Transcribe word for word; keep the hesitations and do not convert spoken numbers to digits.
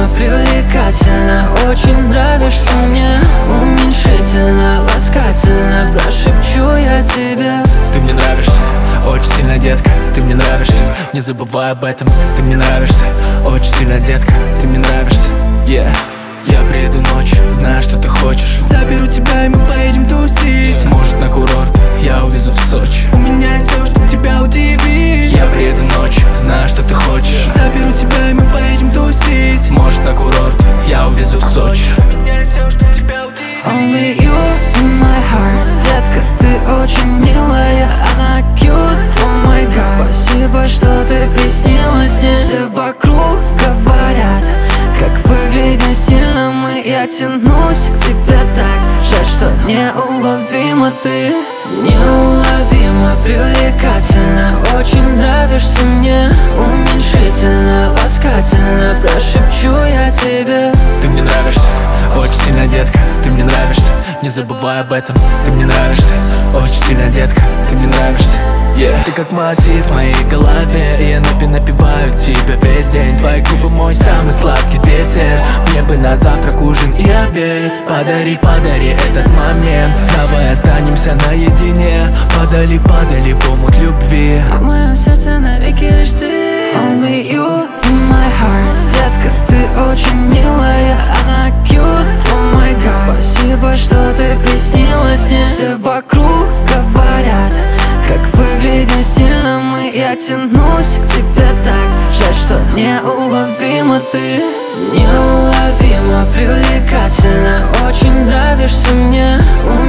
неуловимо, привлекательно, очень нравишься мне. Уменьшительно, ласкательно, прошепчу я тебе. Ты мне нравишься, очень сильно, детка, ты мне нравишься. Не забывай об этом, ты мне нравишься, очень сильно, детка, ты мне нравишься. Yeah. Я приеду ночью, знаю, что ты хочешь. Заберу тебя и мы поедем тусить. Может, на курорт, я увезу в Сочи. У меня есть все, что тебя удивит. Я приеду ночью, знаю, что ты хочешь. Заберу тебя и мы поедем тусить. Может, на курорт, я увезу в Сочи. У меня есть все, что тебя удивит. Only you in my heart. Детка, ты очень милая, она cute, oh my god. Спасибо, что ты приснилась мне. Все вокруг говорят, как выглядим стильно мы. Я тянусь к тебе так, жаль, что неуловима ты. Неуловимо, привлекательно, очень нравишься мне. Уменьшительно, ласкательно, прошепчу я тебе. Ты мне нравишься, очень сильно, детка, ты мне нравишься. Не забывай об этом, ты мне нравишься, очень сильно, детка, ты мне нравишься. Yeah. Ты как мотив в моей голове, и я напи напеваю тебя весь день. Твои губы мой самый сладкий десерт. Мне бы на завтрак, ужин и обед. Подари, подари этот момент. Давай останемся наедине. Подали, подали в омут любви. В моем сердце навеки лишь ты. Only you in my heart. Детка, ты очень милая, она cute, oh my god. Спасибо, что ты приснилась мне. Все вокруг говорят, как выглядим стильно мы. Я тянусь к тебе так, жаль, что неуловима ты. Неуловимо, привлекательно, очень нравишься мне.